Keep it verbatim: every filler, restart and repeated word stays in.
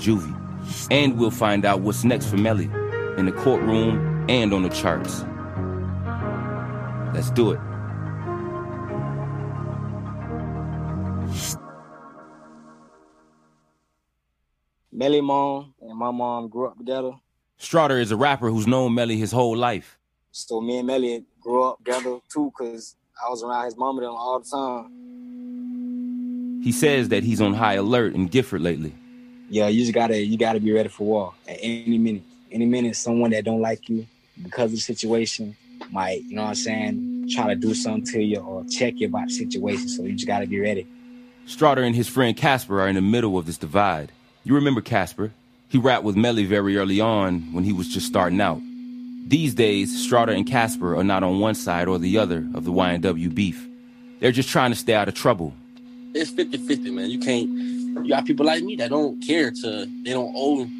Juvie. And we'll find out what's next for Melly, in the courtroom and on the charts. Let's do it. Melly mom and my mom grew up together. Strawder is a rapper who's known Melly his whole life. So me and Melly grew up together too, because I was around his mama them all the time. He says that he's on high alert in Gifford lately. Yeah, you just gotta you gotta be ready for war at any minute. Any minute, someone that don't like you because of the situation might, you know what I'm saying, try to do something to you or check you about the situation. So you just gotta be ready. Strawder and his friend Casper are in the middle of this divide. You remember Casper? He rapped with Melly very early on when he was just starting out. These days, Strawder and Casper are not on one side or the other of the Y N W beef. They're just trying to stay out of trouble. It's fifty-fifty, man. You can't... You got people like me that don't care to... They don't owe